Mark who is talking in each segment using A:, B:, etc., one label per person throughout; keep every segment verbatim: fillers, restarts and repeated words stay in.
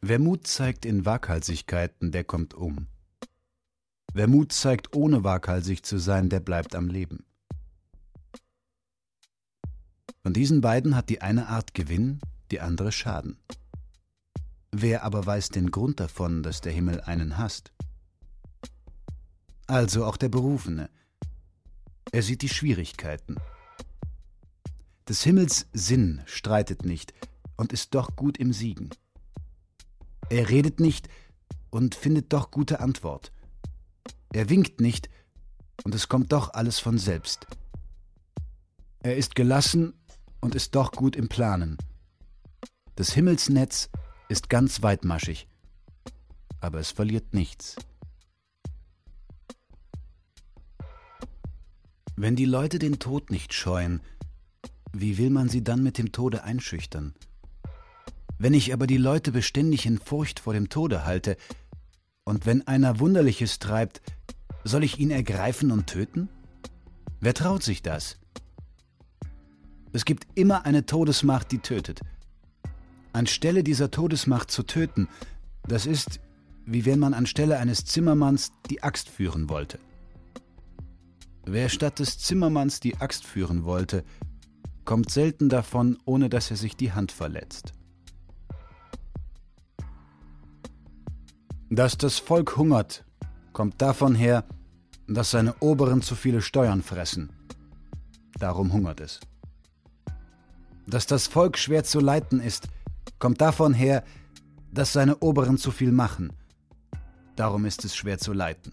A: Wer Mut zeigt in Waghalsigkeiten, der kommt um. Wer Mut zeigt, ohne waghalsig zu sein, der bleibt am Leben. Von diesen beiden hat die eine Art Gewinn, die andere Schaden. Wer aber weiß den Grund davon, dass der Himmel einen hasst? Also auch der Berufene. Er sieht die Schwierigkeiten. Des Himmels Sinn streitet nicht und ist doch gut im Siegen. Er redet nicht und findet doch gute Antwort. Er winkt nicht und es kommt doch alles von selbst. Er ist gelassen und ist doch gut im Planen. Des Himmels Netz ist ganz weitmaschig, aber es verliert nichts. Wenn die Leute den Tod nicht scheuen, wie will man sie dann mit dem Tode einschüchtern? Wenn ich aber die Leute beständig in Furcht vor dem Tode halte, und wenn einer Wunderliches treibt, soll ich ihn ergreifen und töten? Wer traut sich das? Es gibt immer eine Todesmacht, die tötet. Anstelle dieser Todesmacht zu töten, das ist, wie wenn man anstelle eines Zimmermanns die Axt führen wollte. Wer statt des Zimmermanns die Axt führen wollte, kommt selten davon, ohne dass er sich die Hand verletzt. Dass das Volk hungert, kommt davon her, dass seine Oberen zu viele Steuern fressen. Darum hungert es. Dass das Volk schwer zu leiten ist, kommt davon her, dass seine Oberen zu viel machen. Darum ist es schwer zu leiten.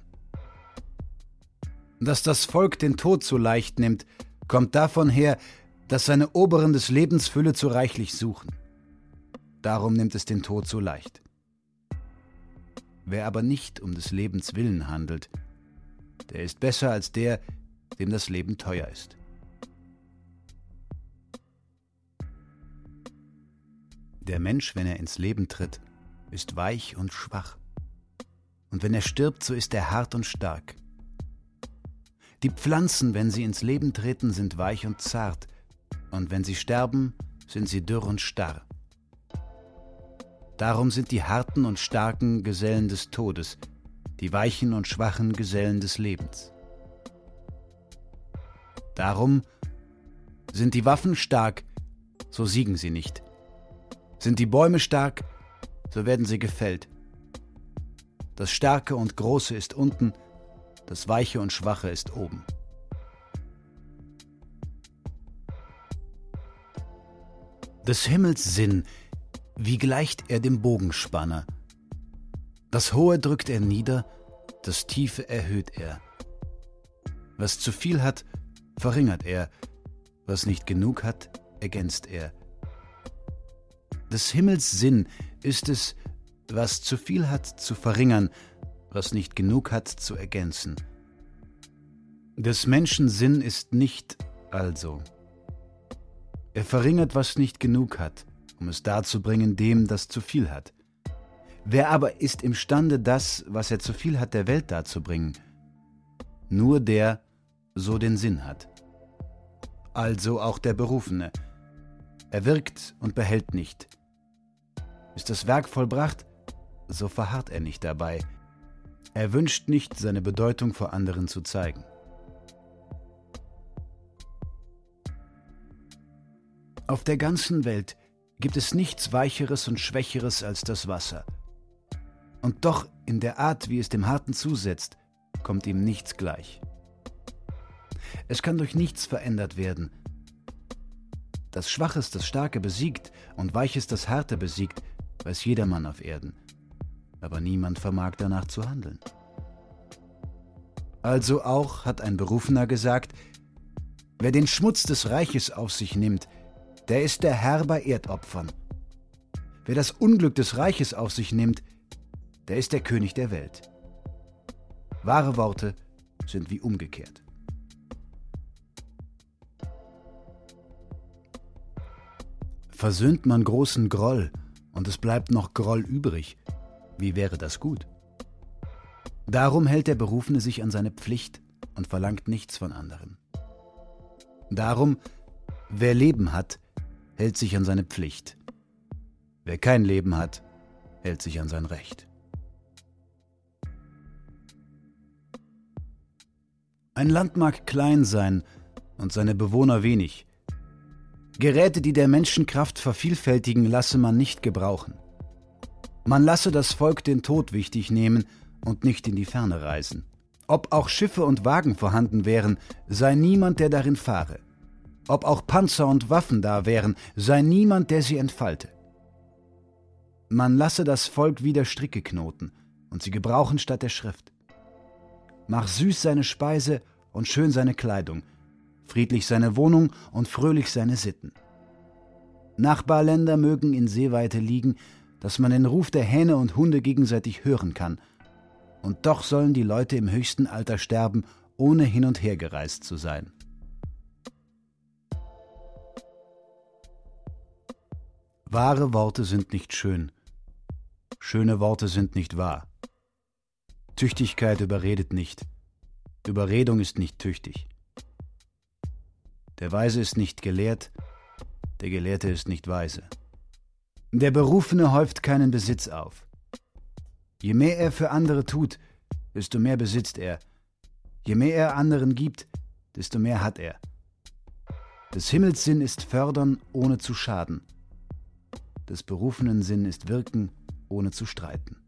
A: Dass das Volk den Tod zu leicht nimmt, kommt davon her, dass seine Oberen des Lebens Fülle zu reichlich suchen. Darum nimmt es den Tod so leicht. Wer aber nicht um des Lebens willen handelt, der ist besser als der, dem das Leben teuer ist. Der Mensch, wenn er ins Leben tritt, ist weich und schwach. Und wenn er stirbt, so ist er hart und stark. Die Pflanzen, wenn sie ins Leben treten, sind weich und zart, und wenn sie sterben, sind sie dürr und starr. Darum sind die harten und starken Gesellen des Todes, die weichen und schwachen Gesellen des Lebens. Darum sind die Waffen stark, so siegen sie nicht. Sind die Bäume stark, so werden sie gefällt. Das Starke und Große ist unten, das Weiche und Schwache ist oben. Des Himmels Sinn, wie gleicht er dem Bogenspanner? Das Hohe drückt er nieder, das Tiefe erhöht er. Was zu viel hat, verringert er, was nicht genug hat, ergänzt er. Des Himmels Sinn ist es, was zu viel hat, zu verringern, was nicht genug hat, zu ergänzen. Des Menschen Sinn ist nicht also. Er verringert, was nicht genug hat, um es darzubringen dem, das zu viel hat. Wer aber ist imstande, das, was er zu viel hat, der Welt darzubringen? Nur der, so den Sinn hat. Also auch der Berufene. Er wirkt und behält nicht. Ist das Werk vollbracht, so verharrt er nicht dabei. Er wünscht nicht, seine Bedeutung vor anderen zu zeigen. Auf der ganzen Welt gibt es nichts Weicheres und Schwächeres als das Wasser. Und doch in der Art, wie es dem Harten zusetzt, kommt ihm nichts gleich. Es kann durch nichts verändert werden. Dass Schwaches das Starke besiegt und Weiches das Harte besiegt, weiß jedermann auf Erden. Aber niemand vermag danach zu handeln. Also auch hat ein Berufener gesagt, wer den Schmutz des Reiches auf sich nimmt, der ist der Herr bei Erdopfern. Wer das Unglück des Reiches auf sich nimmt, der ist der König der Welt. Wahre Worte sind wie umgekehrt. Versöhnt man großen Groll und es bleibt noch Groll übrig, wie wäre das gut? Darum hält der Berufene sich an seine Pflicht und verlangt nichts von anderen. Darum, wer Leben hat, hält sich an seine Pflicht. Wer kein Leben hat, hält sich an sein Recht. Ein Land mag klein sein und seine Bewohner wenig. Geräte, die der Menschenkraft vervielfältigen, lasse man nicht gebrauchen. Man lasse das Volk den Tod wichtig nehmen und nicht in die Ferne reisen. Ob auch Schiffe und Wagen vorhanden wären, sei niemand, der darin fahre. Ob auch Panzer und Waffen da wären, sei niemand, der sie entfalte. Man lasse das Volk wieder Stricke knoten und sie gebrauchen statt der Schrift. Mach süß seine Speise und schön seine Kleidung, friedlich seine Wohnung und fröhlich seine Sitten. Nachbarländer mögen in Seeweite liegen, dass man den Ruf der Hähne und Hunde gegenseitig hören kann, und doch sollen die Leute im höchsten Alter sterben, ohne hin und her gereist zu sein. Wahre Worte sind nicht schön, schöne Worte sind nicht wahr. Tüchtigkeit überredet nicht, Überredung ist nicht tüchtig. Der Weise ist nicht gelehrt, der Gelehrte ist nicht weise. Der Berufene häuft keinen Besitz auf. Je mehr er für andere tut, desto mehr besitzt er. Je mehr er anderen gibt, desto mehr hat er. Des Himmels Sinn ist fördern, ohne zu schaden. Des Berufenen Sinn ist wirken, ohne zu streiten.